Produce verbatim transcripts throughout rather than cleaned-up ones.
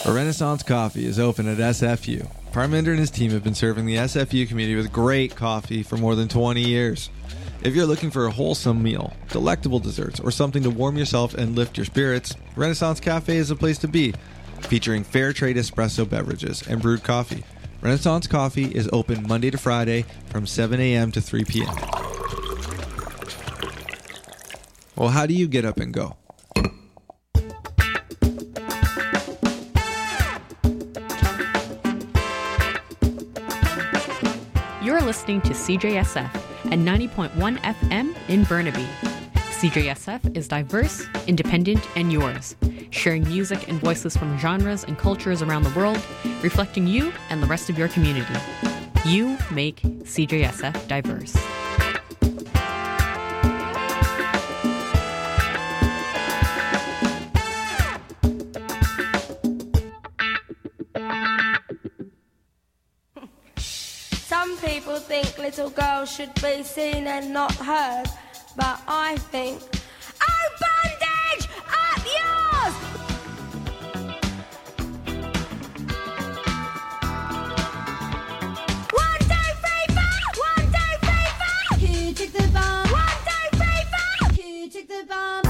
A Renaissance Coffee is open at S F U. Parminder and his team have been serving the S F U community with great coffee for more than twenty years. If you're looking for a wholesome meal, delectable desserts, or something to warm yourself and lift your spirits, Renaissance Cafe is a place to be. Featuring fair trade espresso beverages and brewed coffee, Renaissance Coffee is open Monday to Friday from seven a.m. to three p.m. Well, how do you get up and go? You're listening to C J S F at ninety point one F M in Burnaby. C J S F is diverse, independent, and yours, sharing music and voices from genres and cultures around the world, reflecting you and the rest of your community. You make C J S F diverse. Some people think little girls should be seen and not heard, but I think, oh, bondage, up yours! One, two, three, four! One, two, three, four! Who took the bomb? One, two, three, four! Who took the bomb?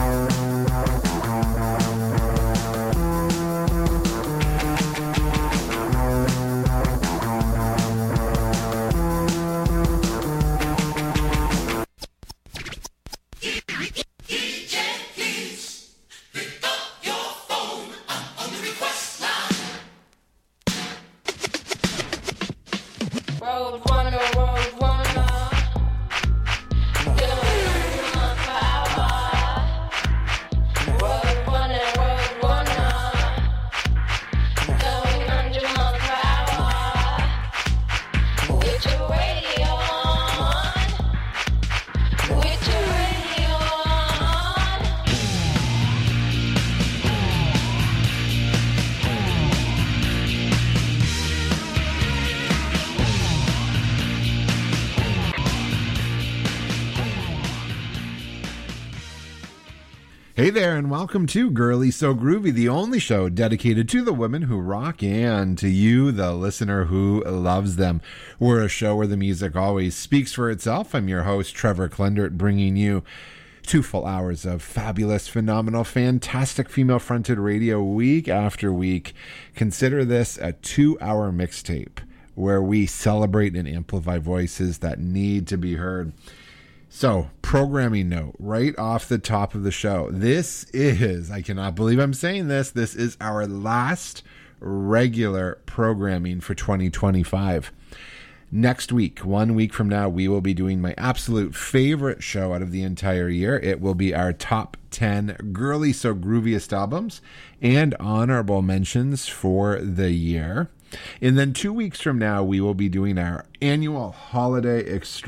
Hey there, and welcome to Girly So Groovy, the only show dedicated to the women who rock and to you, the listener who loves them. We're a show where the music always speaks for itself. I'm your host, Trevor Klendert, bringing you two full hours of fabulous, phenomenal, fantastic female-fronted radio week after week. Consider this a two-hour mixtape where we celebrate and amplify voices that need to be heard. So, programming note, right off the top of the show. This is, I cannot believe I'm saying this, this is our last regular programming for twenty twenty-five. Next week, one week from now, we will be doing my absolute favorite show out of the entire year. It will be our top ten Girly So Grooviest albums and honorable mentions for the year. And then two weeks from now, we will be doing our annual holiday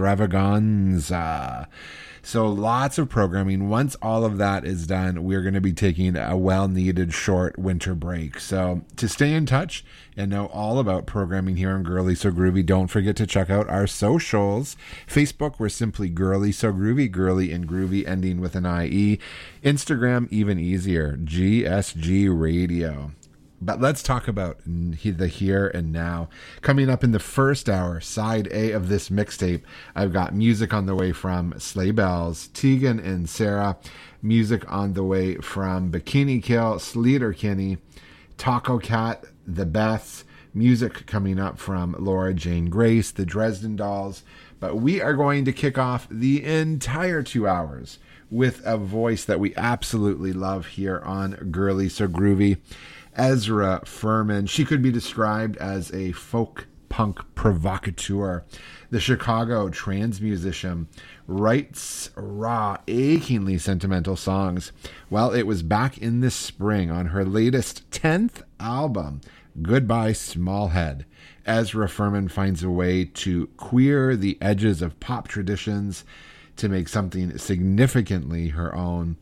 extravaganza. So lots of programming. Once all of that is done, we're going to be taking a well-needed short winter break. So to stay in touch and know all about programming here on Girly So Groovy, don't forget to check out our socials. Facebook, we're simply Girly So Groovy, Girly and Groovy, ending with an I E. Instagram, even easier, G S G Radio. But let's talk about the here and now. Coming up in the first hour, side A of this mixtape, I've got music on the way from Sleigh Bells, Tegan and Sarah. Music on the way from Bikini Kill, Sleater Kinney, Taco Cat, The Beths. Music coming up from Laura Jane Grace, the Dresden Dolls. But we are going to kick off the entire two hours with a voice that we absolutely love here on Girly So Groovy. Ezra Furman. She could be described as a folk punk provocateur. The Chicago trans musician writes raw, achingly sentimental songs. Well, it was back in this spring on her latest tenth album, Goodbye Smallhead. Ezra Furman finds a way to queer the edges of pop traditions to make something significantly her own.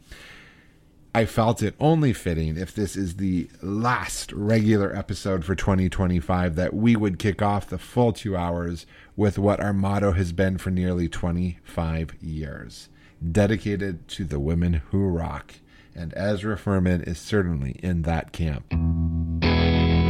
I felt it only fitting, if this is the last regular episode for twenty twenty-five, that we would kick off the full two hours with what our motto has been for nearly twenty-five years. Dedicated to the women who rock. And Ezra Furman is certainly in that camp.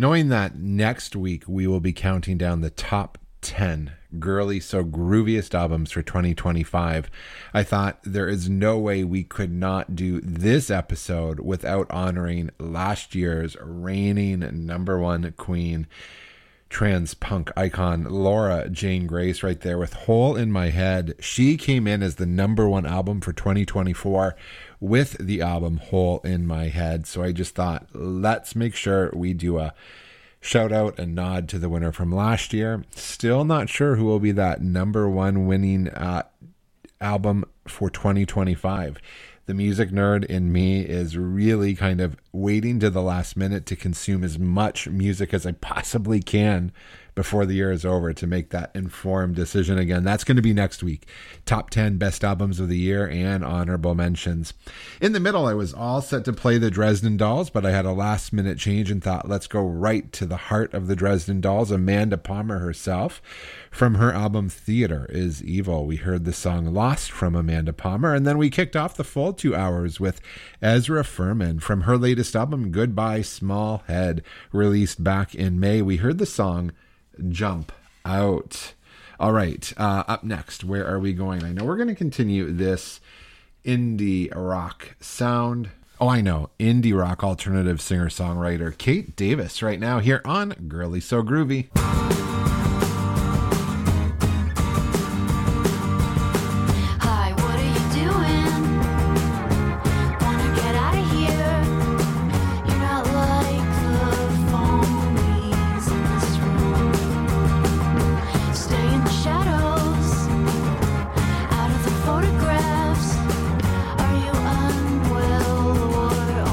Knowing that next week we will be counting down the top ten girly so grooviest albums for twenty twenty-five, I thought there is no way we could not do this episode without honoring last year's reigning number one queen, trans punk icon Laura Jane Grace, right there with Hole in My Head. She came in as the number one album for twenty twenty-four with the album Hole in My Head. So I just thought, let's make sure we do a shout out and nod to the winner from last year. Still not sure who will be that number one winning uh, album for twenty twenty-five. The music nerd in me is really kind of waiting to the last minute to consume as much music as I possibly can before the year is over to make that informed decision again. That's going to be next week. Top ten best albums of the year and honorable mentions. In the middle, I was all set to play the Dresden Dolls, but I had a last minute change and thought, let's go right to the heart of the Dresden Dolls, Amanda Palmer herself. From her album Theater is Evil, we heard the song Lost from Amanda Palmer, and then we kicked off the full two hours with Ezra Furman. From her latest album, Goodbye Small Head, released back in May, we heard the song Jump Out. All right, uh, up next, where are we going? I know we're going to continue this indie rock sound. Oh, I know, indie rock alternative singer-songwriter Kate Davis right now here on Girly So Groovy.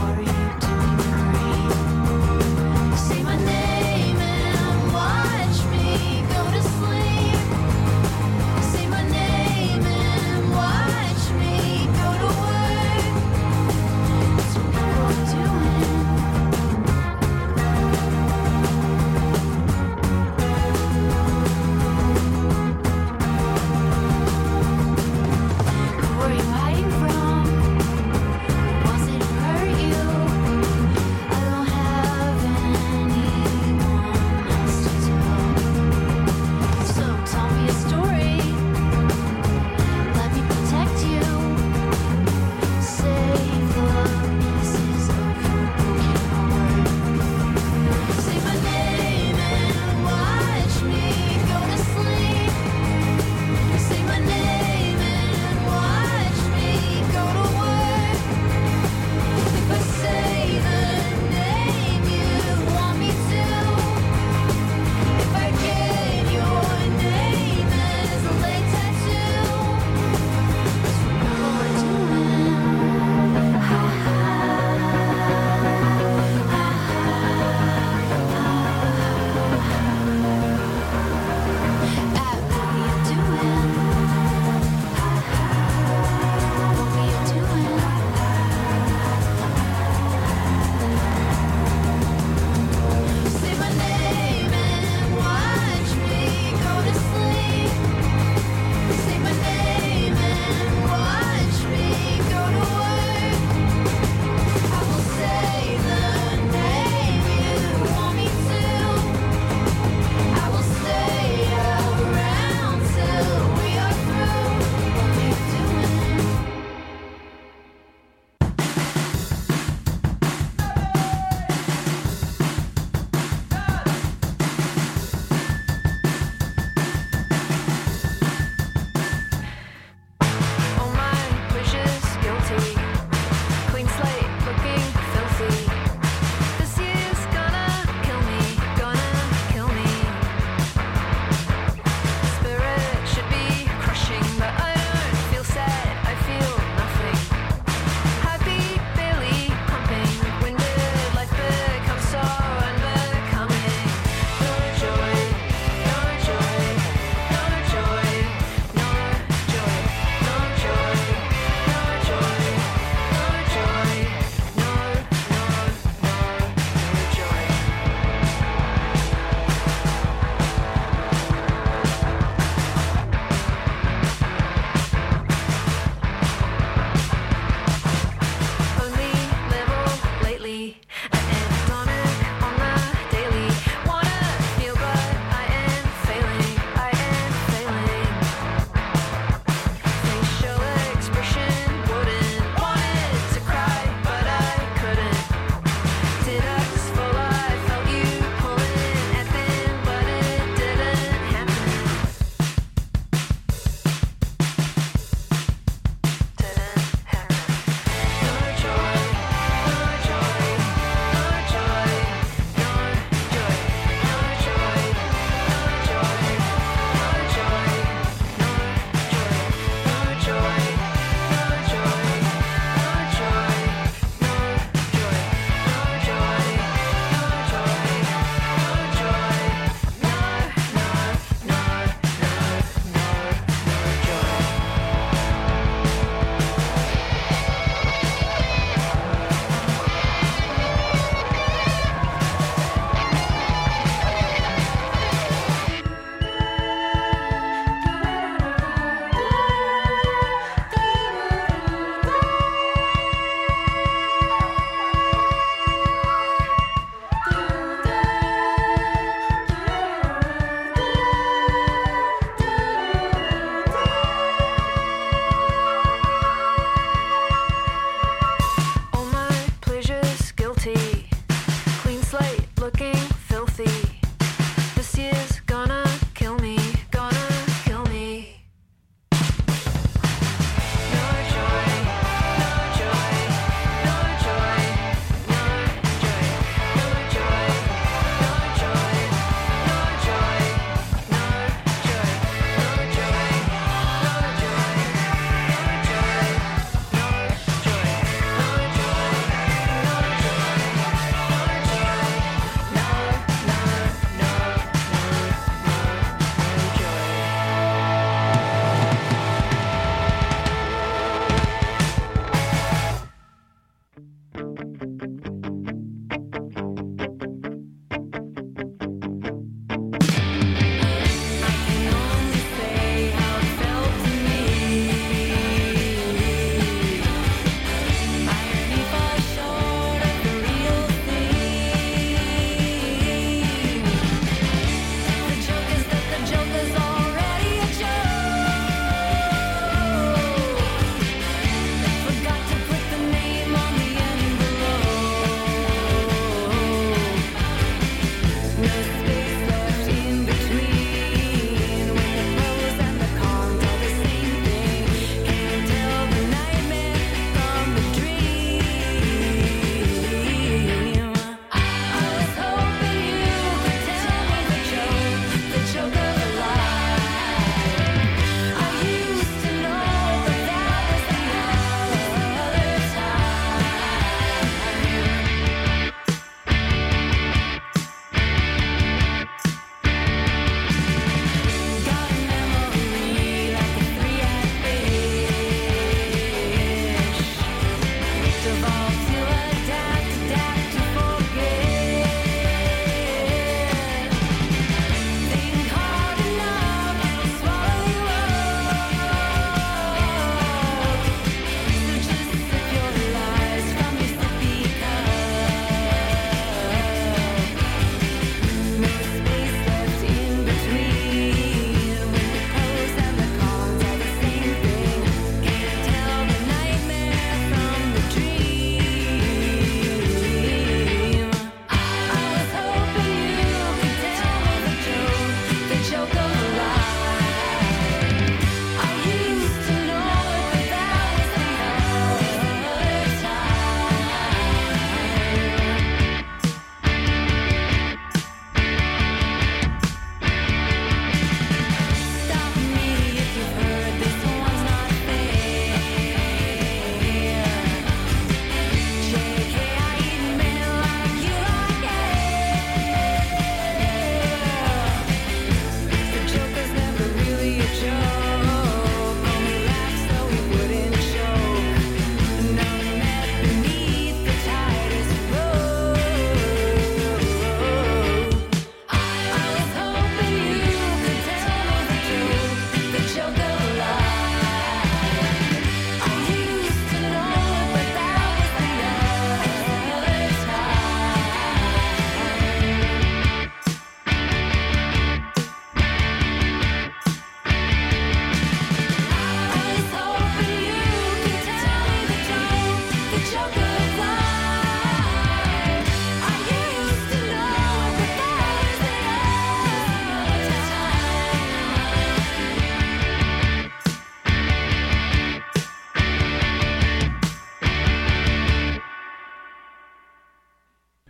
Say my name and watch me.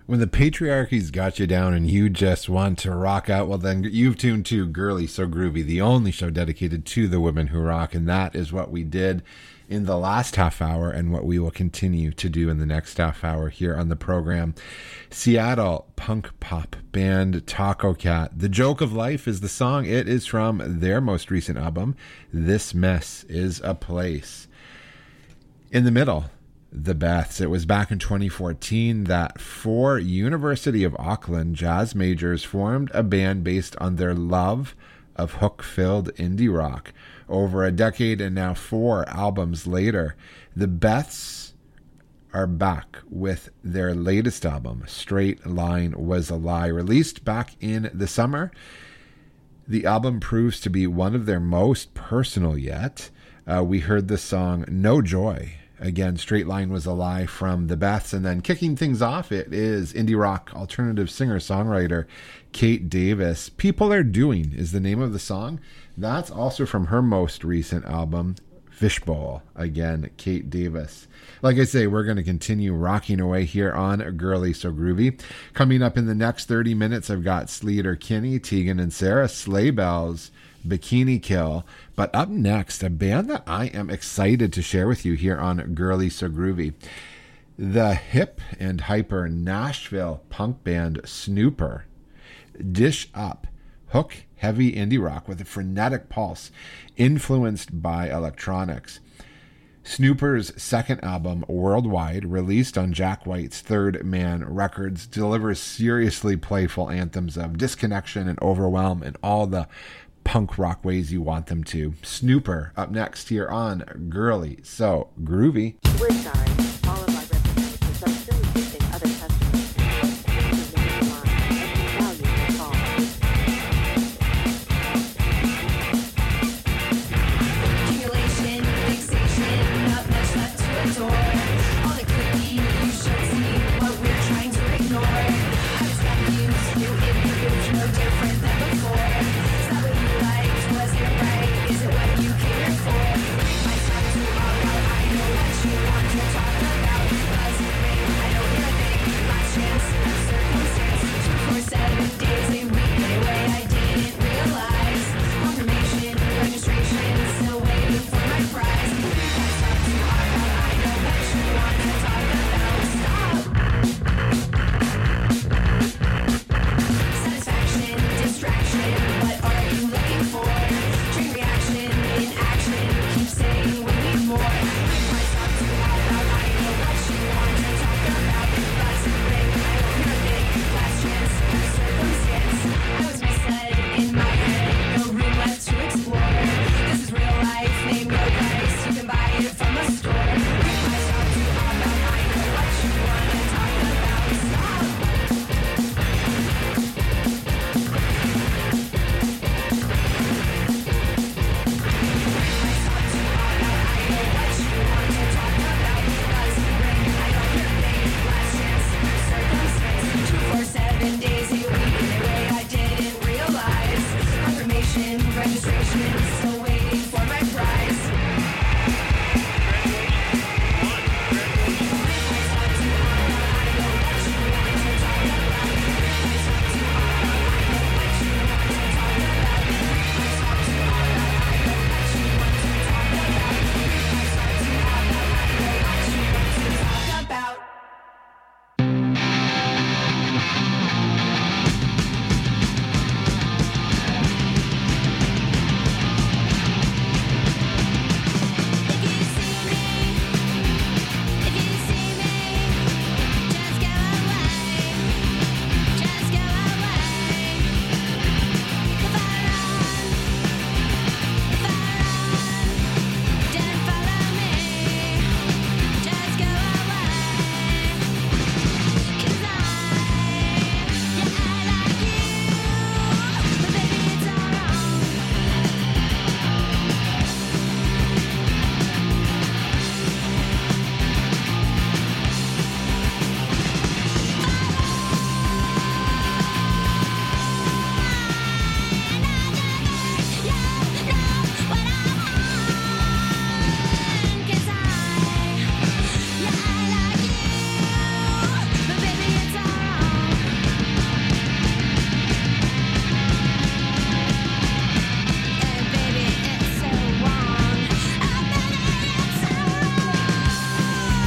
When the patriarchy's got you down and you just want to rock out, well, then you've tuned to Girly So Groovy, the only show dedicated to the women who rock. And that is what we did in the last half hour and what we will continue to do in the next half hour here on the program. Seattle punk pop band Taco Cat. The Joke of Life is the song. It is from their most recent album, This Mess Is a Place. In the middle, The Beths. It was back in twenty fourteen that four University of Auckland jazz majors formed a band based on their love of hook-filled indie rock. Over a decade and now four albums later, The Beths are back with their latest album, Straight Line Was a Lie, released back in the summer. The album proves to be one of their most personal yet. Uh, we heard the song No Joy. Again, Straight Line Was a Lie from The Beths. And then kicking things off, it is indie rock alternative singer-songwriter Kate Davis. People Are Doing is the name of the song. That's also from her most recent album, Fishbowl. Again, Kate Davis. Like I say, we're going to continue rocking away here on Girly So Groovy. Coming up in the next thirty minutes, I've got Sleater Kinney, Tegan and Sarah, Sleigh Bells, Bikini Kill. But up next, a band that I am excited to share with you here on Girly So Groovy. The hip and hyper Nashville punk band Snooper dish up hook heavy indie rock with a frenetic pulse influenced by electronics. Snooper's second album, Worldwide, released on Jack White's Third Man Records, delivers seriously playful anthems of disconnection and overwhelm in all the punk rock ways you want them to. Snooper up next here on Girly So Groovy. We're sorry.